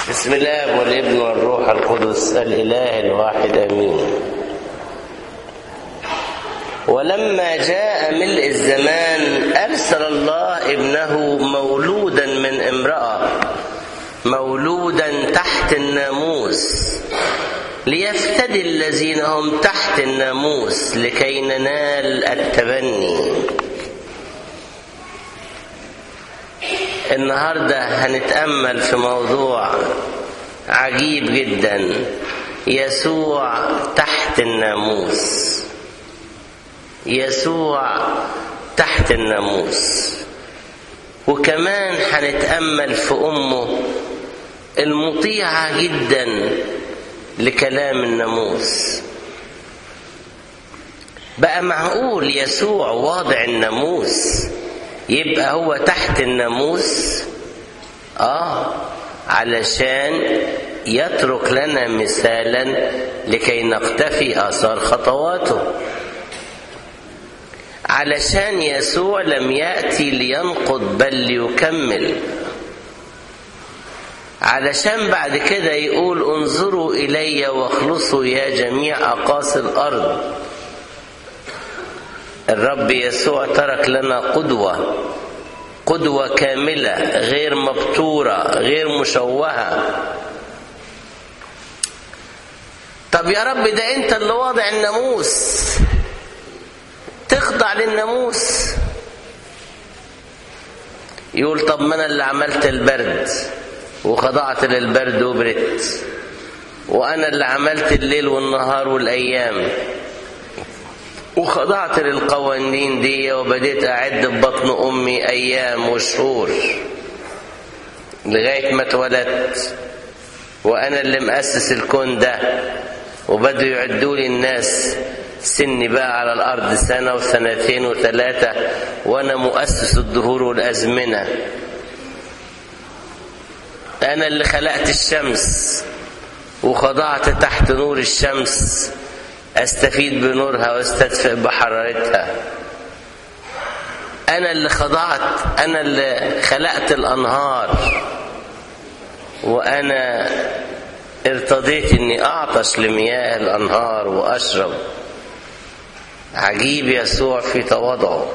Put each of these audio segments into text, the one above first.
بسم الله والابن والروح القدس الإله الواحد آمين. ولما جاء ملء الزمان أرسل الله ابنه مولودا من امرأة، مولودا تحت الناموس، ليفتدي الذين هم تحت الناموس لكي ننال التبني. النهاردة هنتأمل في موضوع عجيب جدا، يسوع تحت الناموس. يسوع تحت الناموس. وكمان هنتأمل في أمه المطيعة جدا لكلام الناموس. بقى معقول يسوع واضع الناموس يبقى هو تحت الناموس؟ علشان يترك لنا مثالا لكي نقتفي آثار خطواته. علشان يسوع لم يأتي لينقض بل ليكمل. علشان بعد كده يقول انظروا إلي واخلصوا يا جميع أقاصي الأرض. الرب يسوع ترك لنا قدوة كاملة، غير مبتورة، غير مشوهة. طب يا رب ده انت اللي واضع الناموس، تخضع للناموس؟ يقول طب ما انا اللي عملت البرد وخضعت للبرد وبرت، وانا اللي عملت الليل والنهار والايام وخضعت للقوانين دي، وبديت أعد ببطن أمي أيام وشهور لغاية ما اتولدت، وأنا اللي مؤسس الكون ده، وبدوا يعدوا لي الناس سني بقى على الأرض سنة وسنتين وثلاثة، وأنا مؤسس الدهور والأزمنة. أنا اللي خلقت الشمس وخضعت تحت نور الشمس، أستفيد بنورها واستدفئ بحرارتها. أنا اللي خضعت، أنا اللي خلقت الأنهار، وأنا ارتضيت أني أعطش لمياه الأنهار وأشرب. عجيب يسوع في تواضعه،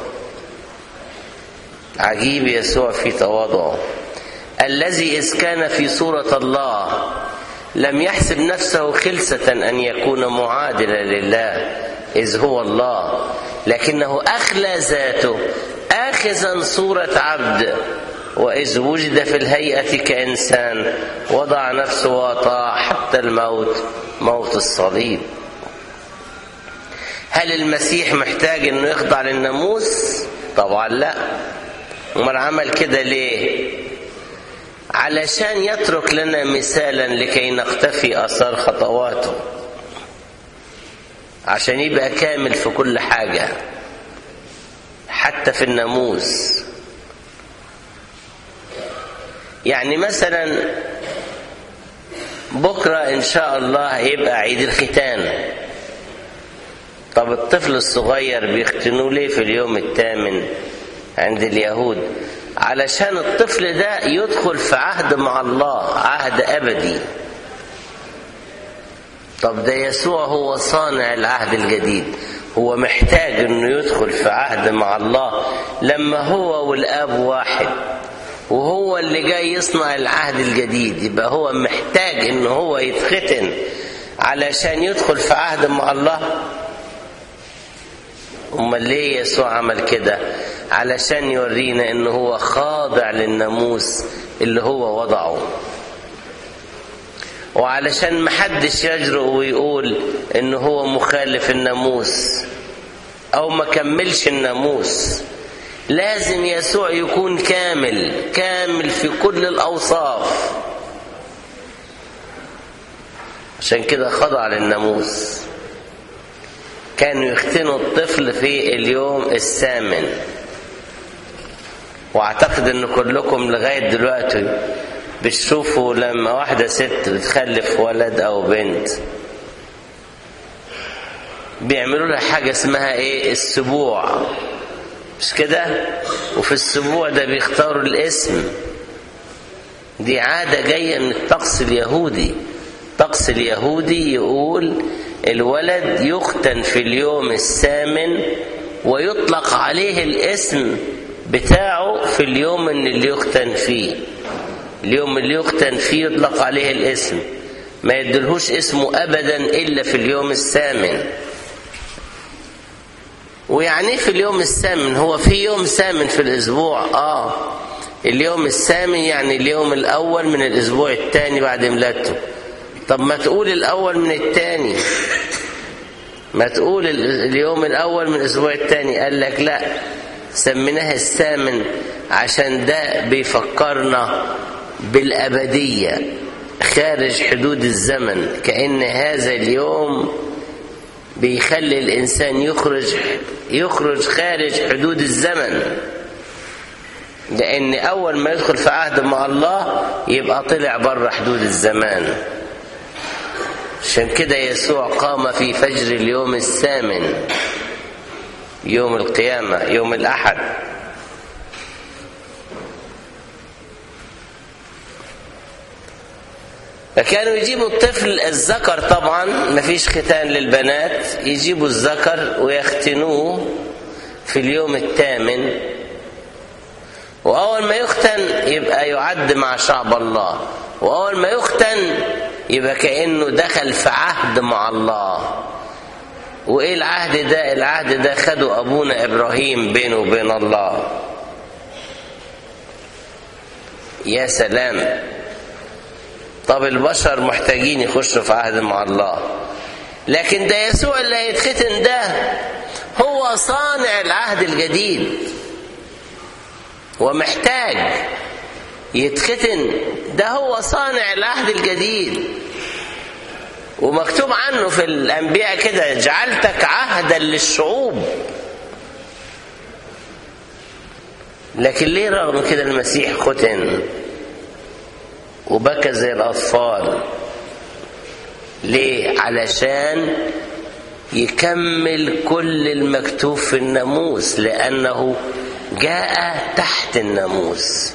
عجيب يسوع في تواضعه، الذي إذ كان في صورة الله لم يحسب نفسه خلسة أن يكون معادلا لله إذ هو الله، لكنه أخلى ذاته آخذا صورة عبد، وإذ وجد في الهيئة كإنسان وضع نفسه وأطاع حتى الموت، موت الصليب. هل المسيح محتاج أنه يخضع للناموس؟ طبعا لا. امال عمل كده ليه؟ علشان يترك لنا مثالا لكي نقتفي آثار خطواته، عشان يبقى كامل في كل حاجة، حتى في الناموس. يعني مثلا بكرة إن شاء الله هيبقى عيد الختان. طب الطفل الصغير بيختنوه ليه في اليوم الثامن عند اليهود؟ علشان الطفل ده يدخل في عهد مع الله، عهد أبدي. طب ده يسوع هو صانع العهد الجديد، هو محتاج انه يدخل في عهد مع الله لما هو والآب واحد، وهو اللي جاي يصنع العهد الجديد، يبقى هو محتاج انه هو يتختن علشان يدخل في عهد مع الله؟ امال ليه يسوع عمل كده؟ علشان يورينا انه هو خاضع للناموس اللي هو وضعه، وعلشان محدش يجرؤ ويقول انه هو مخالف الناموس او ما كملش الناموس. لازم يسوع يكون كامل في كل الاوصاف، عشان كده خضع للناموس. كانوا يختنوا الطفل في اليوم الثامن، واعتقد ان كلكم لغاية دلوقتي بتشوفوا لما واحدة ست بتخلف ولد او بنت بيعملوا لها حاجة اسمها السبوع، مش كده؟ وفي السبوع ده بيختاروا الاسم، دي عادة جاية من الطقس اليهودي. الطقس اليهودي يقول الولد يختن في اليوم الثامن ويطلق عليه الاسم بتاعه في اليوم اللي يختن فيه. اليوم اللي يختن فيه يطلق عليه الاسم، ما يدلهوش اسمه أبدا إلا في اليوم الثامن. ويعني في اليوم الثامن؟ هو في يوم ثامن في الأسبوع؟ اليوم الثامن يعني اليوم الأول من الأسبوع الثاني بعد ميلادته. طب ما تقول الأول من الثاني، ما تقول اليوم الأول من الأسبوع الثاني. قال لك لا، سميناه الثامن عشان ده بيفكرنا بالأبدية خارج حدود الزمن، كأن هذا اليوم بيخلي الإنسان يخرج خارج حدود الزمن، لأن أول ما يدخل في عهد مع الله يبقى طلع بره حدود الزمان. عشان كده يسوع قام في فجر اليوم الثامن، يوم القيامة، يوم الأحد. فكانوا يجيبوا الطفل الذكر، طبعا مفيش ختان للبنات، يجيبوا الذكر ويختنوه في اليوم الثامن، وأول ما يختن يبقى يعد مع شعب الله، وأول ما يختن يبقى كأنه دخل في عهد مع الله. وإيه العهد ده؟ العهد ده خده أبونا إبراهيم بينه وبين الله. يا سلام! طب البشر محتاجين يخشوا في عهد مع الله، لكن ده يسوع اللي هيتختن ده هو صانع العهد الجديد، ومحتاج يتختن. ده هو صانع العهد الجديد، ومكتوب عنه في الأنبياء كده: جعلتك عهدا للشعوب. لكن ليه رغم كده المسيح ختن وبكى زي الأطفال؟ ليه؟ علشان يكمل كل المكتوب في الناموس، لأنه جاء تحت الناموس.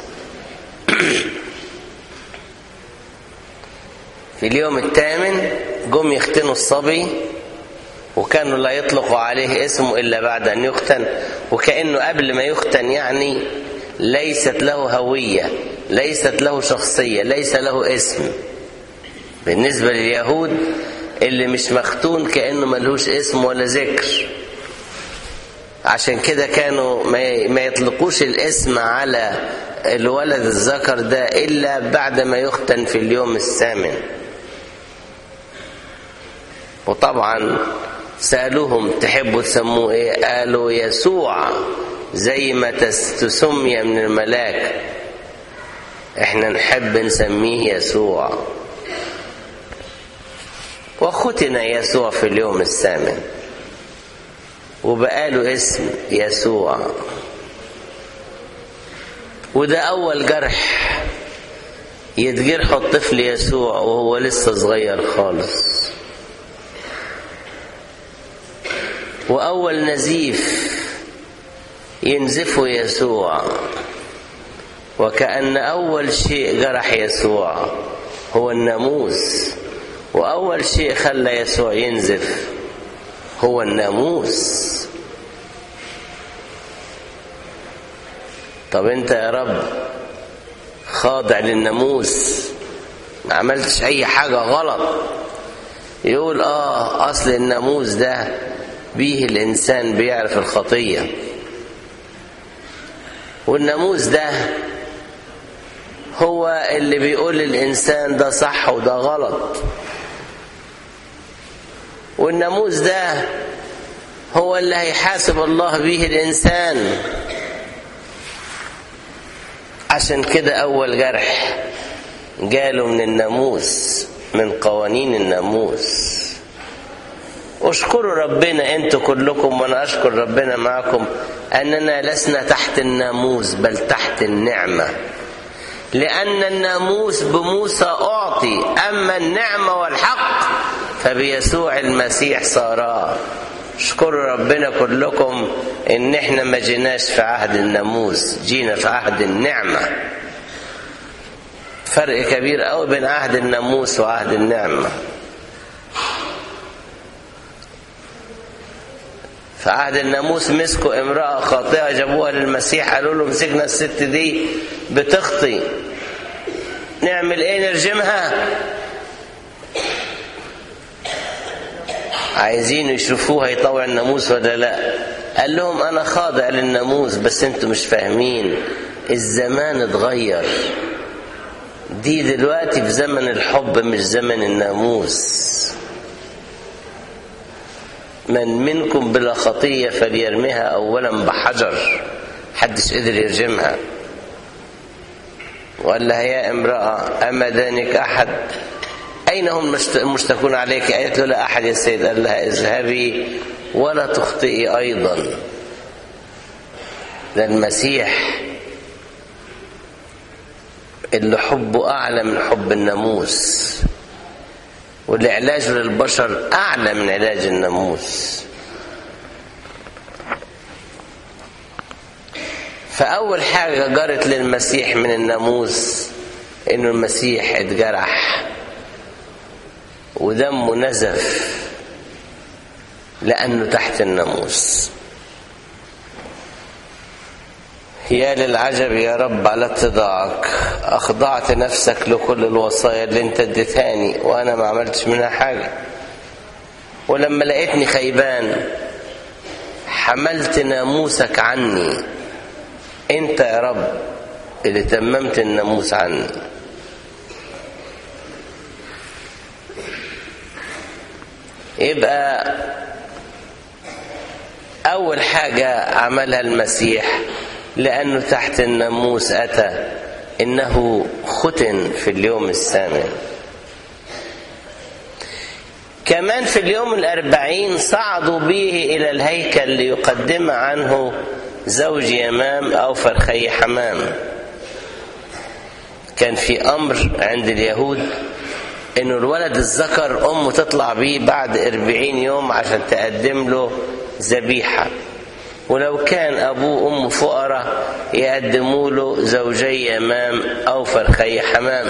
في اليوم الثامن جم يختنوا الصبي، وكانوا لا يطلقوا عليه اسمه إلا بعد أن يختن، وكأنه قبل ما يختن يعني ليست له هوية، ليست له شخصية، ليس له اسم. بالنسبة لليهود اللي مش مختون كأنه ملهوش اسم ولا ذكر. عشان كده كانوا ما يطلقوش الاسم على الولد الذكر ده إلا بعد ما يختن في اليوم الثامن. وطبعا سألوهم: تحبوا تسموه ايه؟ قالوا يسوع، زي ما تسمي من الملاك، احنا نحب نسميه يسوع. وختن يسوع في اليوم الثامن وبقاله اسم يسوع. وده أول جرح يتجرحه الطفل يسوع وهو لسه صغير خالص، وأول نزيف ينزفه يسوع، وكأن أول شيء جرح يسوع هو الناموس، وأول شيء خلى يسوع ينزف هو الناموس. طب انت يا رب خاضع للناموس، ما عملتش اي حاجة غلط. يقول اصل الناموس ده بيه الانسان بيعرف الخطية، والناموس ده هو اللي بيقول للانسان ده صح وده غلط، والناموس ده هو اللي هيحاسب الله به الانسان. عشان كده أول جرح جاله من الناموس، من قوانين الناموس. اشكروا ربنا انتوا كلكم، وانا اشكر ربنا معكم، اننا لسنا تحت الناموس بل تحت النعمة، لأن الناموس بموسى أعطي، أما النعمة والحق فبيسوع المسيح صارا. اشكروا ربنا كلكم ان احنا ما جيناش في عهد الناموس، جينا في عهد النعمة. فرق كبير قوي بين عهد الناموس وعهد النعمة. في عهد الناموس مسكوا امرأة خاطئة جابوها للمسيح، قالوا له مسكنا الست دي بتخطي، نعمل ايه؟ نرجمها؟ عايزين يشوفوها يطوع الناموس ولا لا. قال لهم انا خاضع للناموس بس انتوا مش فاهمين، الزمان اتغير، دي دلوقتي في زمن الحب مش زمن الناموس. من منكم بلا خطية فليرميها أولا بحجر. حدش قدر يرجمها. وقال لها يا امرأة أما دانك أحد؟ أين هم المشتكون عليك؟ قالت له لا أحد يا سيد. قال لها اذهبي ولا تخطئي أيضا. ده المسيح اللي حبه أعلى من حب الناموس، والعلاج للبشر أعلى من علاج الناموس. فأول حاجة جرت للمسيح من الناموس إنه المسيح اتجرح ودمه نزف لأنه تحت الناموس. يا للعجب يا رب على اتضاعك، أخضعت نفسك لكل الوصايا اللي انت اديتهاني وأنا ما عملتش منها حاجة، ولما لقيتني خيبان حملت ناموسك عني. انت يا رب اللي تممت الناموس عني. يبقى أول حاجة عملها المسيح لأنه تحت الناموس أتى إنه ختن في اليوم الثامن. كمان في اليوم 40 صعدوا به إلى الهيكل ليقدم عنه زوج يمام أو فرخي حمام. كان في أمر عند اليهود إنه الولد الذكر أمه تطلع بيه بعد 40 يوم عشان تقدم له ذبيحة، ولو كان أبوه وأمه فقراء يقدموا له زوجي يمام أو فرخي حمام.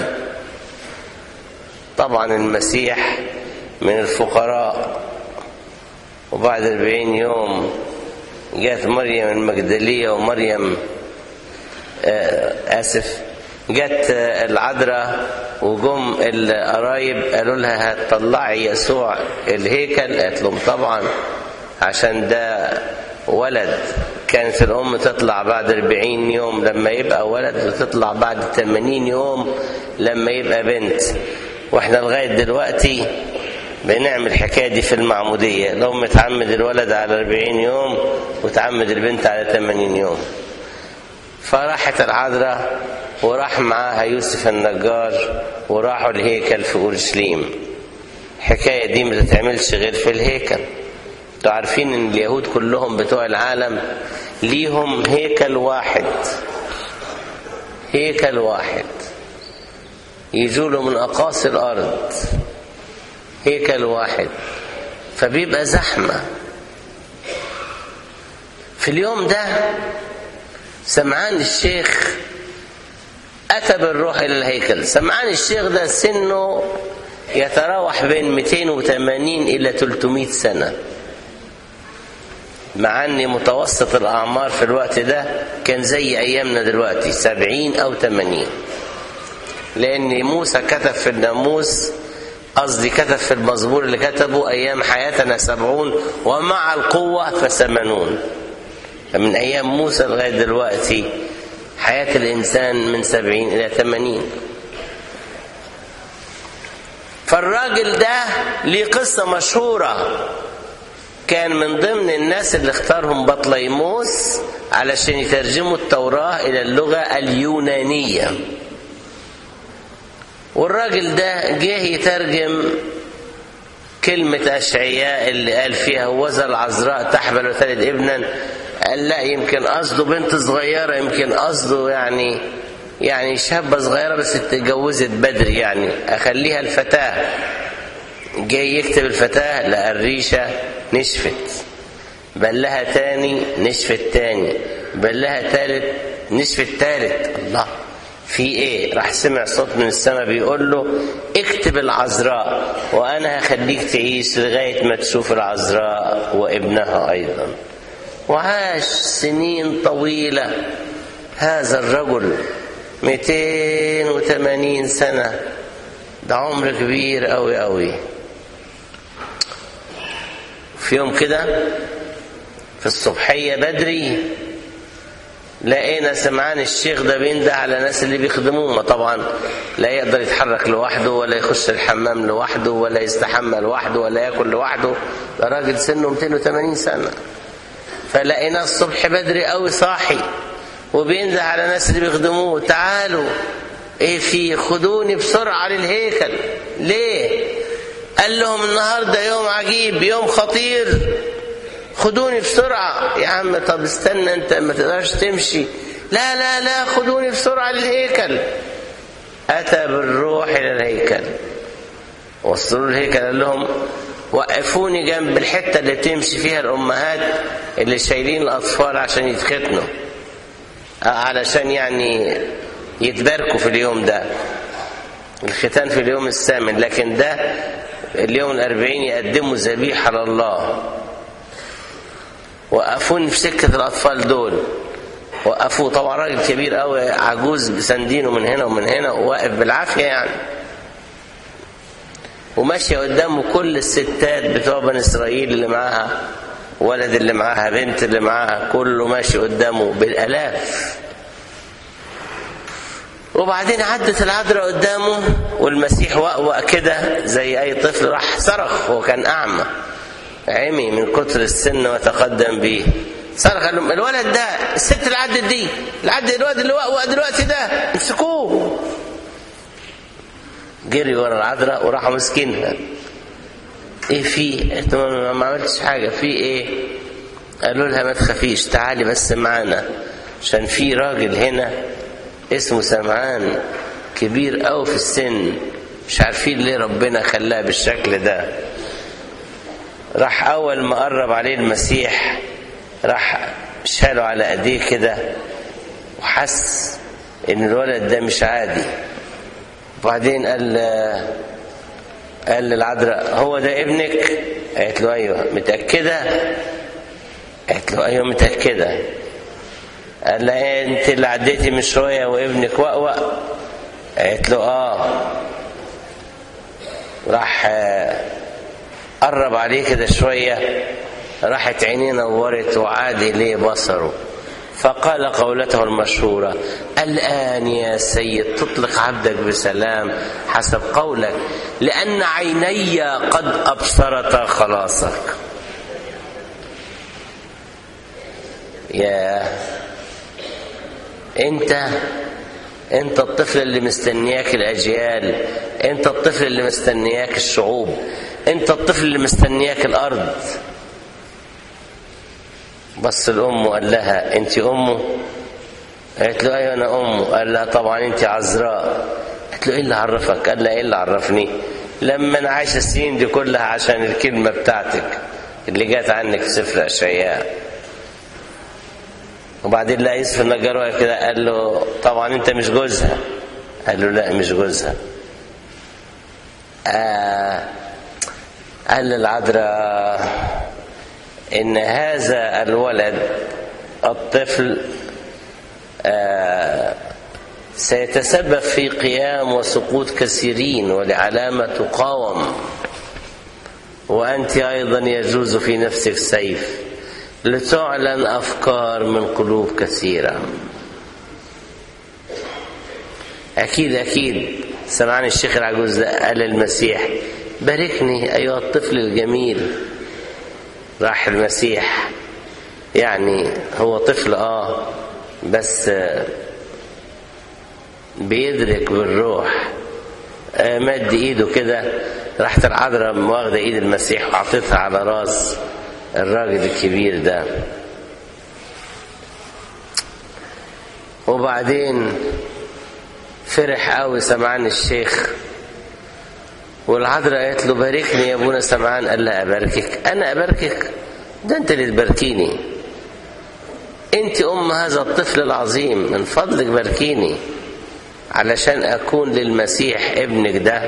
طبعا المسيح من الفقراء، وبعد 40 يوم جات مريم المجدلية ومريم جت العذراء وجم القرايب قالوا لها هتطلعي يسوع الهيكل؟ قالت لهم طبعا، عشان ده ولد. كانت الأم تطلع بعد 40 يوم لما يبقى ولد، وتطلع بعد 80 يوم لما يبقى بنت. واحنا لغاية دلوقتي بنعمل الحكاية دي في المعمودية، لو متعمد الولد على 40 يوم وتعمد البنت على 80 يوم. فراحت العذراء وراح معاها يوسف النجار وراحوا الهيكل في أورشليم. الحكاية دي ما تتعملش غير في الهيكل. انتوا عارفين ان اليهود كلهم بتوع العالم ليهم هيكل واحد، هيكل واحد يجوا له من أقاصي الأرض، هيكل واحد، فبيبقى زحمة. في اليوم ده سمعان الشيخ أتى بالروح إلى الهيكل. سمعان الشيخ ده سنه يتراوح بين 280 إلى 300 سنة، مع أن متوسط الأعمار في الوقت ده كان زي أيامنا دلوقتي 70 أو 80، لأن موسى كتب في الناموس، قصدي كتب في المزمور اللي كتبه أيام حياتنا 70 ومع القوة ف80. فمن أيام موسى لغاية دلوقتي حياة الإنسان من 70 إلى 80. فالراجل ده ليه قصة مشهورة، كان من ضمن الناس اللي اختارهم بطليموس علشان يترجموا التوراة إلى اللغة اليونانية. والراجل ده جه يترجم كلمة أشعياء اللي قال فيها وذا العذراء تحبل وتلد ابنا. قال لا، يمكن قصده بنت صغيرة، يمكن قصده يعني شابة صغيرة بس اتجوزت بدري، يعني أخليها الفتاة. جاي يكتب الفتاة لقى الريشة نشفت، بلها تاني نشفت تاني، بلها تالت نشفت تالت. الله، في ايه؟ راح سمع صوت من السماء بيقول له اكتب العذراء وانا هخليك تعيش لغاية ما تشوف العذراء وابنها ايضا. وعاش سنين طويلة هذا الرجل 280 سنة، ده عمر كبير قوي قوي. في يوم كده في الصبحية بدري لقينا سمعان الشيخ ده بينده على الناس اللي بيخدموه. طبعا لا يقدر يتحرك لوحده ولا يخش الحمام لوحده ولا يستحمى لوحده ولا ياكل لوحده، ده راجل سنه 280 سنة. فلقيناه الصبح بدري قوي صاحي وبينده على الناس اللي بيخدموه، تعالوا ايه في خدوني بسرعة للهيكل. ليه؟ قال لهم النهاردة يوم عجيب، يوم خطير، خدوني بسرعة. يا عم طب استنى انت ما تقدرش تمشي. لا لا لا خدوني بسرعة للهيكل. أتى بالروح إلى الهيكل، وصلوا الهيكل، قال لهم وقفوني جنب الحتة اللي تمشي فيها الأمهات اللي شايلين الأطفال عشان يتختنوا، علشان يعني يتباركوا في اليوم ده. الختان في اليوم الثامن، لكن ده اليوم 40 يقدموا ذبيحة لله. وقفوني في سكة الأطفال دول، وقفوه. طبعا راجل كبير قوي عجوز بسندينه من هنا ومن هنا، وواقف بالعافية يعني. وماشية قدامه كل الستات بتوع بني إسرائيل اللي معاها ولد، اللي معاها بنت، اللي معاها، كله ماشي قدامه بالآلاف. وبعدين عدت العذراء قدامه والمسيح وقوق كده زي أي طفل، راح صرخ. هو كان أعمى، عمي من كتر السن وتقدم بيه. صرخ قال لهم الولد ده، الست اللي عدت دي، الواد اللي وقوق دلوقتي ده، امسكوه. جري ورا العذراء وراحوا مسكينها. ايه في؟ انت ما عملتش حاجه، في ايه؟ قالوا لها ما تخافيش، تعالي بس معانا، عشان في راجل هنا اسمه سمعان كبير قوي في السن، مش عارفين ليه ربنا خلاه بالشكل ده. راح اول ما قرب عليه المسيح راح شاله على ايديه كده، وحس ان الولد ده مش عادي. وبعدين قال للعذراء هو ده ابنك؟ قالت له ايوه. متأكدة؟ قالت له ايوه متأكدة. قال لها انت اللي عديتي من شوية وابنك وقوق؟ قالت له اه. راح قرب عليه كده شوية، راحت عينيه نورت وعاد إليه بصره، فقال قولته المشهورة الآن يا سيد تطلق عبدك بسلام حسب قولك، لأن عيني قد أبصرتا خلاصك. يا انت الطفل اللي مستنياك الأجيال، انت الطفل اللي مستنياك الشعوب، انت الطفل اللي مستنياك الأرض. بص الأم وقال لها انت أمه؟ قالت له ايوه انا أمه. قال لها طبعا انت عذراء. قالت له ايه اللي عرفك؟ قال لها ايه اللي عرفني لما انا عايش السنين دي كلها عشان الكلمة بتاعتك اللي جات عنك في سفر أشعياء. وبعدين لا يوسف النجار واقف كده، قال له طبعا انت مش جوزها. قال له لا مش جوزها. قال للعذراء ان هذا الولد الطفل سيتسبب في قيام وسقوط كثيرين ولعلامة تقاوم، وأنت أيضا يجوز في نفسك سيف لتعلن أفكار من قلوب كثيرة. أكيد سمعان الشيخ العجوز قال المسيح باركني أيها الطفل الجميل. راح المسيح يعني هو طفل بس بيدرك بالروح، مد ايده كده، راحت العذراء واخده ايد المسيح وعطتها على راس الراجل الكبير ده. وبعدين فرح قوي سمعان الشيخ، والعذراء قالت له باركني يا ابونا سمعان. قال لها اباركك؟ انا اباركك؟ ده انت اللي تباركيني، انت ام هذا الطفل العظيم، من فضلك باركيني. علشان أكون للمسيح ابنك ده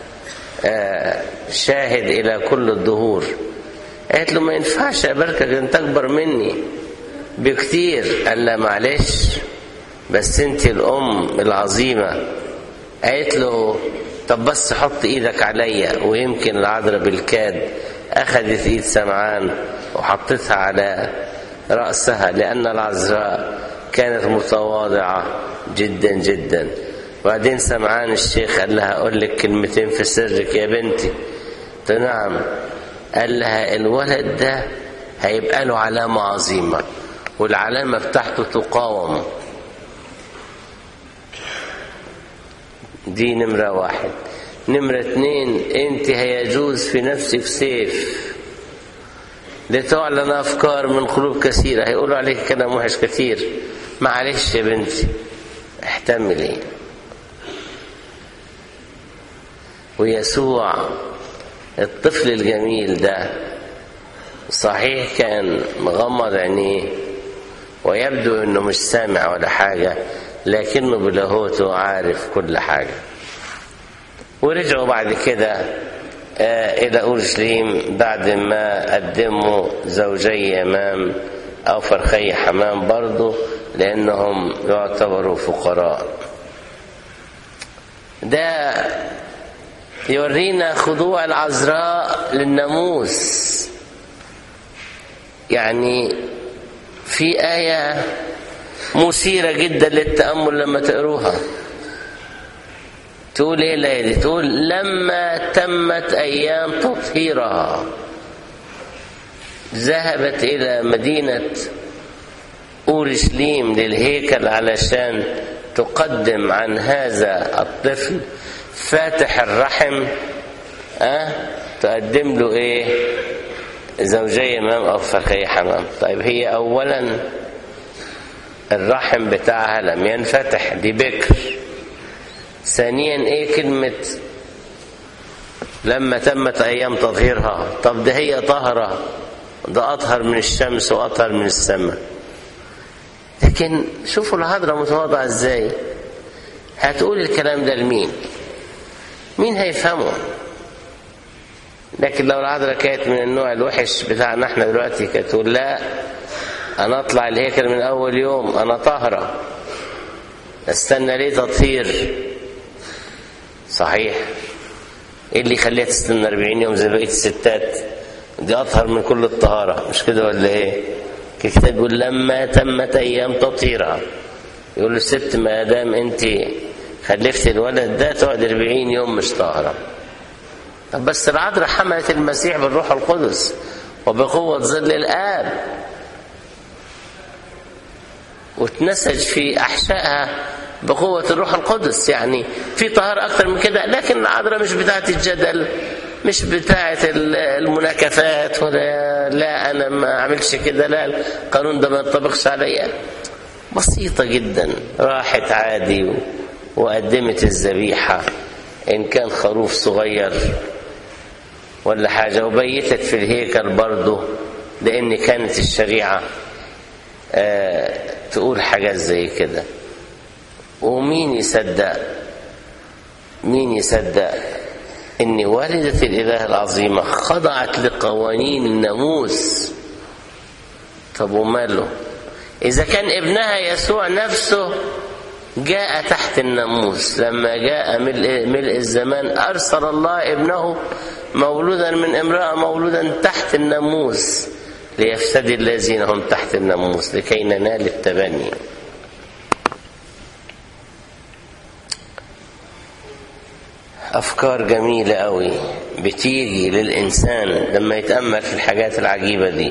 شاهد إلى كل الدهور. قالت له ما ينفعش أباركك، أنت أكبر مني بكتير. قال لا معلش، بس أنت الأم العظيمة. قالت له طب بس حط إيدك عليا. ويمكن العذراء بالكاد أخذت إيد سمعان وحطتها على رأسها، لأن العذراء كانت متواضعة جدا جدا. وبعدين سمعان الشيخ قال لها أقول لك كلمتين في سرك يا بنتي؟ قلت نعم. قال لها الولد ده هيبقى له علامة عظيمة، والعلامة بتاعته تقاوم. دي نمرة 1. نمرة 2، انت هيجوز في نفسك سيف لتعلن أفكار من قلوب كثيرة، هيقولوا عليك كلام وحش كتير. معلش يا بنتي احتملي. ويسوع الطفل الجميل ده صحيح كان مغمض عينيه ويبدو انه مش سامع ولا حاجة، لكنه بلاهوته عارف كل حاجة. ورجعوا بعد كده إلى أورشليم بعد ما قدموا زوجي يمام أو فرخي حمام برضو، لأنهم يعتبروا فقراء. ده يورينا خضوع العذراء للناموس. يعني في آية مثيرة جدا للتأمل لما تقروها. تقول ايه الآية دي؟ تقول لما تمت أيام تطهيرها ذهبت إلى مدينة أورشليم للهيكل علشان تقدم عن هذا الطفل فاتح الرحم تقدم له ايه؟ زوجي يمام أو فرخي حمام. طيب هي أولا الرحم بتاعها لم ينفتح، دي بكر. ثانيا ايه كلمة لما تمت أيام تطهيرها؟ طب ده هي طهرة، ده أطهر من الشمس وأطهر من السماء. لكن شوفوا العذراء متواضعة ازاي. هتقول الكلام ده لمين؟ مين هيفهمه؟ لكن لو العذراء كانت من النوع الوحش بتاعنا احنا دلوقتي، كانت تقول لا انا اطلع الهيكل من اول يوم، انا طاهرة، استنى ليه تطهير؟ صحيح. ايه اللي يخليها تستنى 40 يوم زي بقية الستات؟ دي اطهر من كل الطهارة، مش كده ولا ايه؟ الكتاب يقول لما تمت ايام تطهيرها. يقول الست ما دام انت خلفت الولد ده تقعد 40 يوم مش طاهرة. طب بس العذراء حملت المسيح بالروح القدس وبقوة ظل الآب، وتنسج في أحشائها بقوة الروح القدس. يعني في طهارة أكتر من كده. لكن العذراء مش بتاعة الجدل، مش بتاعة المناكفات، ولا لا أنا ما عملش كده، لا القانون ده ما ينطبقش عليا. بسيطة جدا، راحت عادي وقدمت الذبيحة إن كان خروف صغير ولا حاجة، وبيتت في الهيكل برضه، لأن كانت الشريعة تقول حاجات زي كده. ومين يصدق؟ مين يصدق إن والدة الإله العظيمة خضعت لقوانين الناموس؟ طب وماله؟ إذا كان ابنها يسوع نفسه جاء تحت الناموس، لما جاء ملء الزمان أرسل الله ابنه مولودا من امرأة مولودا تحت الناموس ليفتدي الذين هم تحت الناموس لكي ننال التبني. أفكار جميلة قوي بتيجي للإنسان لما يتأمل في الحاجات العجيبة دي.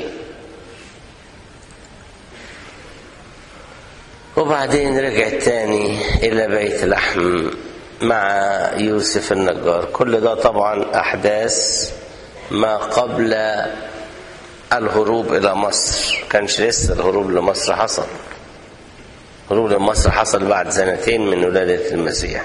وبعدين رجع تاني إلى بيت لحم مع يوسف النجار. كل ده طبعا أحداث ما قبل الهروب إلى مصر، كانش لسه الهروب لمصر حصل. الهروب لمصر حصل بعد 2 من ولادة المسيح.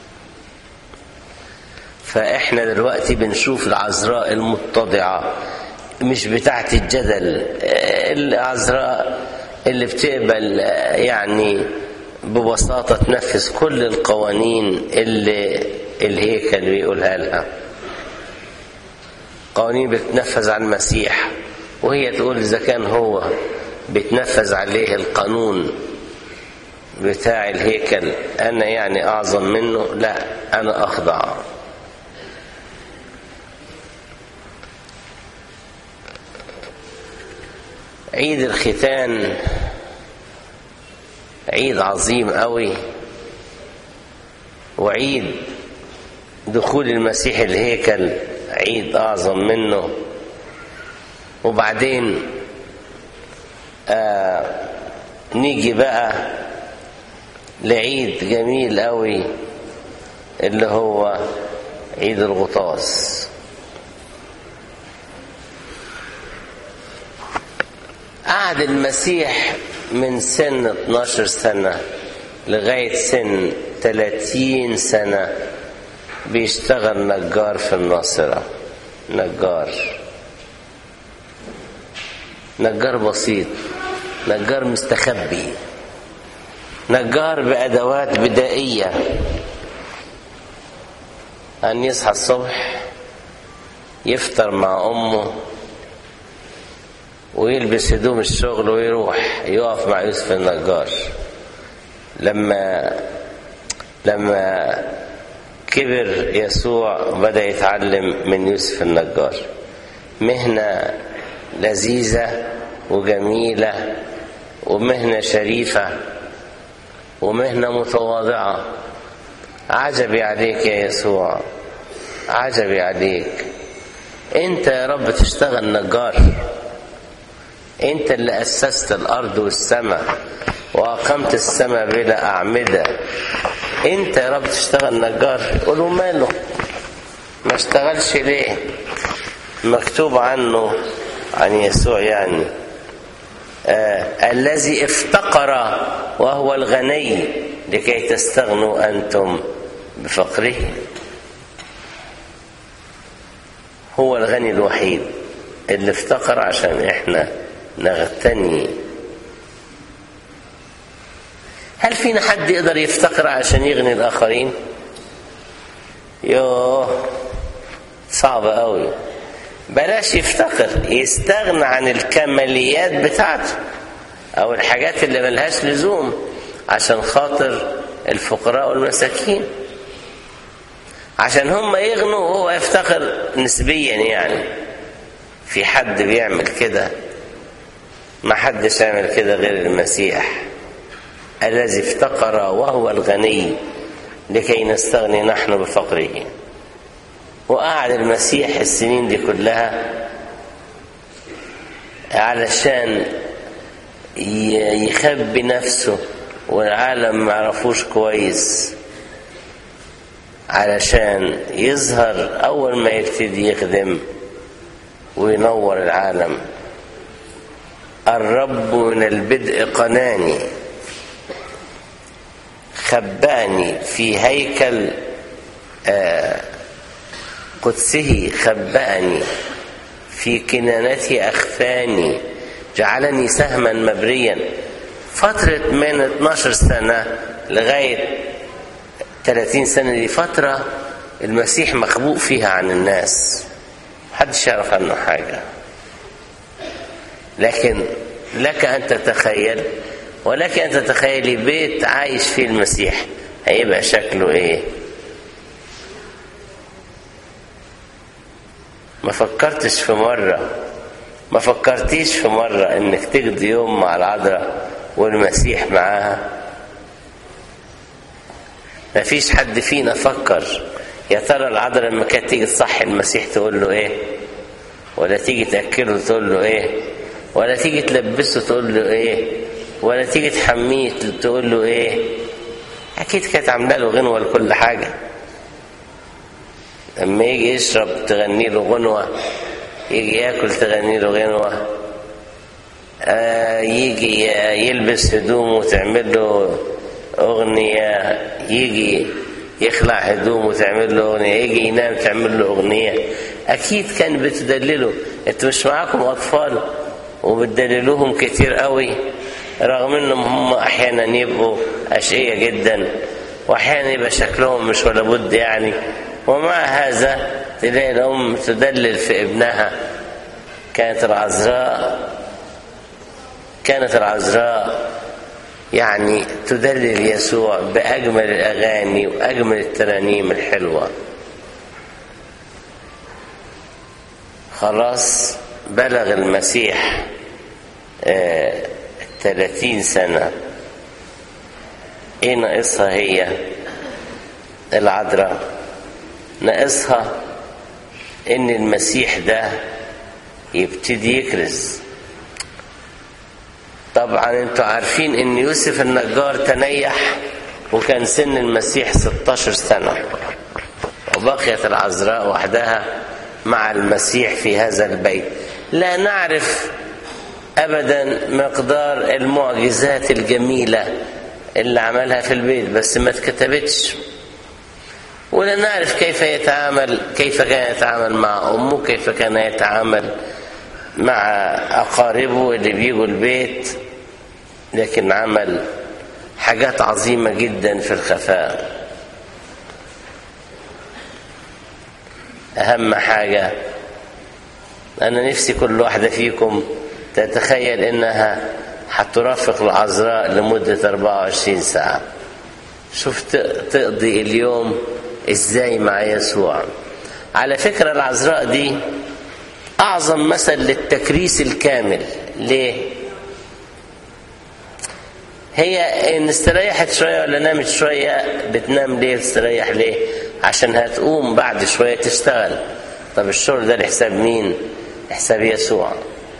فإحنا دلوقتي بنشوف العذراء المتضعة، مش بتاعت الجدل، العذراء اللي بتقبل يعني ببساطة تنفذ كل القوانين اللي الهيكل بيقولها لها، قوانين بتنفذ على المسيح، وهي تقول إذا كان هو بيتنفذ عليه القانون بتاع الهيكل أنا يعني أعظم منه، لا أنا أخضع. عيد الختان عيد عظيم قوي، وعيد دخول المسيح الهيكل عيد أعظم منه. وبعدين نيجي بقى لعيد جميل قوي اللي هو عيد الغطاس. قعد المسيح من سن 12 سنة لغاية سن 30 سنة بيشتغل نجار في الناصرة. نجار بسيط، نجار مستخبي، نجار بأدوات بدائية. أن يصحى الصبح يفطر مع أمه ويلبس هدوم الشغل ويروح يقف مع يوسف النجار. لما كبر يسوع بدأ يتعلم من يوسف النجار. مهنة لذيذة وجميلة، ومهنة شريفة، ومهنة متواضعة. عجبي عليك يا يسوع، عجبي عليك، انت يا رب تشتغل نجار، انت اللي أسست الأرض والسماء وأقمت السماء بلا أعمدة، انت يا رب تشتغل نجار. قولوا ماله ما اشتغلش ليه؟ مكتوب عنه عن يسوع يعني الذي افتقر وهو الغني لكي تستغنوا أنتم بفقره. هو الغني الوحيد اللي افتقر عشان احنا نغتني. هل فينا حد يقدر يفتقر عشان يغني الآخرين؟ يوه صعب قوي. بلاش يفتقر، يستغنى عن الكماليات بتاعته أو الحاجات اللي ملهاش لزوم عشان خاطر الفقراء والمساكين، عشان هم يغنوا وهو يفتقر نسبيا. يعني في حد بيعمل كده؟ ما حدش يعمل كده غير المسيح الذي افتقر وهو الغني لكي نستغني نحن بفقره. وقعد المسيح السنين دي كلها علشان يخبي نفسه والعالم ما يعرفوش كويس، علشان يظهر أول ما يبتدي يخدم وينور العالم. الرب من البدء قناني، خبأني في هيكل قدسه، خبأني في كنانته، أخفاني، جعلني سهما مبريا. فترة من 12 سنة لغاية 30 سنة دي فترة المسيح مخبوء فيها عن الناس، محدش يعرف عنه حاجة. لكن لك أن تتخيل، ولك أن تتخيلي بيت عايش فيه المسيح هيبقى شكله إيه. ما فكرتيش في مرة إنك تقضي يوم مع العذراء والمسيح معاها؟ ما فيش حد فينا فكر يا ترى العذراء لما كانت تيجي تصحي المسيح تقول له إيه، ولا تيجي تأكله تقول له إيه، ولا تيجي تلبسه تقول له إيه، ولا تيجي تحميه تقول له إيه؟ أكيد كانت عامله له غنوة لكل حاجة. لما يجي يشرب تغني له غنوة، يجي ياكل تغني له غنوة، يجي يلبس هدومه وتعمل له أغنية، يجي يخلع هدومه وتعمل له أغنية، يجي ينام تعمل له أغنية. أكيد كان بتدلله. أنتوا مش معاكم أطفال وبتدللوهم كتير قوي، رغم أنهم هم أحيانا يبقوا أشقية جدا، وأحيانا يبقى شكلهم مش ولا بد يعني، ومع هذا تلاقي الأم تدلل في ابنها. كانت العذراء يعني تدلل يسوع بأجمل الأغاني وأجمل الترانيم الحلوة. خلاص بلغ المسيح 30 سنة. ايه ناقصها هي العذراء؟ ناقصها ان المسيح ده يبتدي يكرز. طبعا انتوا عارفين ان يوسف النجار تنيح وكان سن المسيح 16 سنة، وبقيت العذراء وحدها مع المسيح في هذا البيت. لا نعرف ابدا مقدار المعجزات الجميلة اللي عملها في البيت، بس ما اتكتبتش. ولا نعرف كيف كان يتعامل مع أمه، كيف كان يتعامل مع أقاربه اللي بيجوا البيت، لكن عمل حاجات عظيمة جدا في الخفاء. أهم حاجة أنا نفسي كل واحدة فيكم تتخيل إنها هترافق العذراء لمدة 24 ساعة. شوف تقضي اليوم إزاي مع يسوع. على فكرة العذراء دي أعظم مثل للتكريس الكامل. ليه؟ هي إن استريحت شوية ولا نامت شوية بتنام ليه؟ تستريح ليه؟ عشان هتقوم بعد شوية تشتغل. طب الشغل ده لحساب مين؟ لحساب يسوع.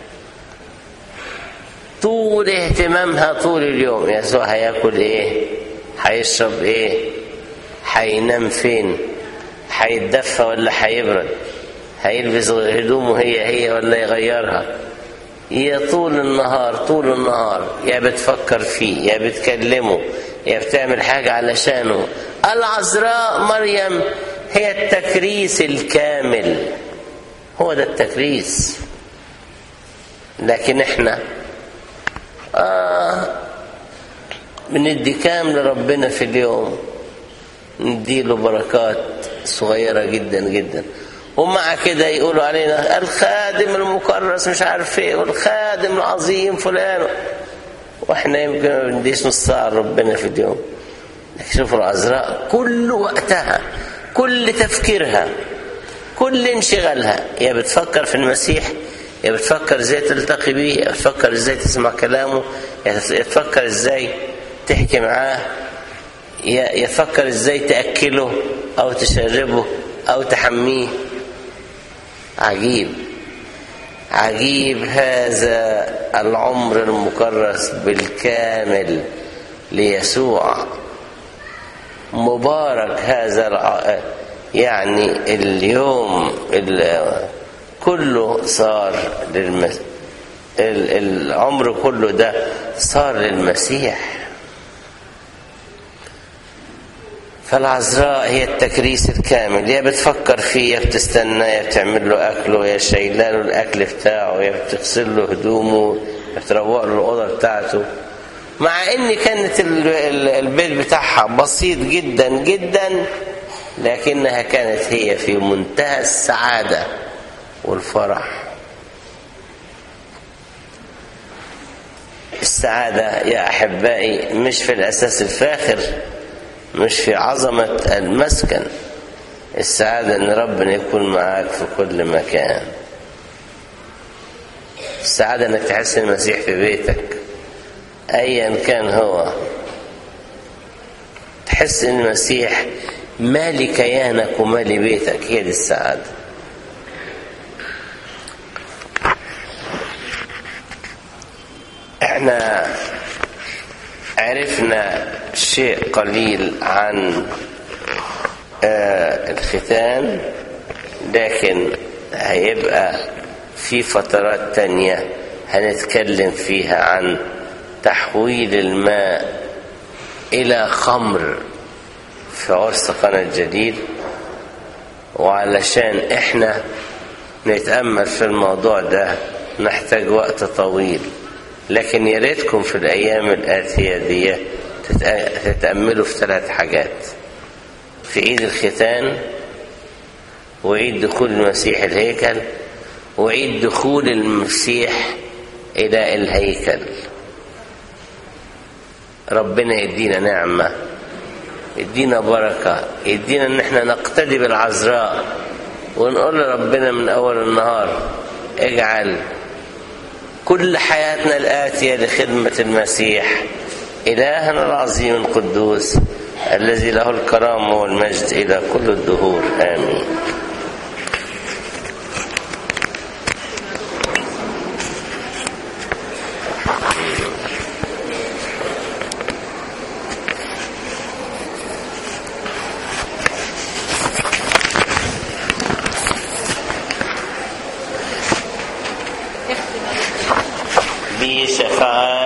طول اهتمامها طول اليوم يسوع هياكل ايه، هيشرب ايه، هينام فين، هيتدفى ولا هيبرد، هيلبس هدومه هي ولا يغيرها. هي طول النهار يا بتفكر فيه، يا بتكلمه، يا بتعمل حاجة علشانه. العذراء مريم هي التكريس الكامل، هو ده التكريس. لكن احنا بندي كام لربنا في اليوم، نديله بركات صغيرة جدا جدا، ومع كده يقولوا علينا الخادم المكرس مش عارف ايه، والخادم العظيم فلان، واحنا يمكن ما بنديش نص ساعة ربنا في اليوم. لكن شوفوا العذراء كل وقتها، كل تفكيرها، كل انشغالها، يا بتفكر في المسيح، يا بتفكر ازاي تلتقي بيه، يا بتفكر ازاي تسمع كلامه، يا تفكر ازاي تحكي معاه، يا تفكر ازاي تأكله او تشربه او تحميه. عجيب هذا العمر المكرس بالكامل ليسوع. مبارك هذا يعني اليوم كله صار العمر كله ده صار للمسيح. فالعذراء هي التكريس الكامل، يا بتفكر فيه، يا بتستنى، يا بتعمل له أكله، يا شايله له الأكل بتاعه، يا بتغسل له هدومه، يا بتروق له الأوضة بتاعته. مع إن كانت البيت بتاعها بسيط جدا جدا، لكنها كانت هي في منتهى السعادة والفرح. السعادة يا أحبائي مش في الأساس الفاخر، مش في عظمة المسكن. السعادة ان ربنا يكون معاك في كل مكان. السعادة انك تحس المسيح في بيتك ايا كان هو، تحس ان المسيح مالي كيانك ومالي بيتك. هي دي السعادة. احنا عرفنا شيء قليل عن الختان، لكن هيبقى في فترات تانية هنتكلم فيها عن تحويل الماء إلى خمر في عرس قنا الجليل. وعلشان احنا نتأمل في الموضوع ده نحتاج وقت طويل، لكن يا ريتكم في الأيام الآتية دي تتأملوا في 3 حاجات: في عيد الختان، وعيد دخول المسيح الهيكل، وعيد دخول المسيح إلى الهيكل. ربنا يدينا نعمة، يدينا بركة، يدينا ان احنا نقتدي بالعذراء ونقول لربنا من اول النهار: اجعل كل حياتنا الآتية لخدمة المسيح إلهنا العظيم القدوس الذي له الكرامة والمجد إلى كل الدهور، آمين. بشفاعة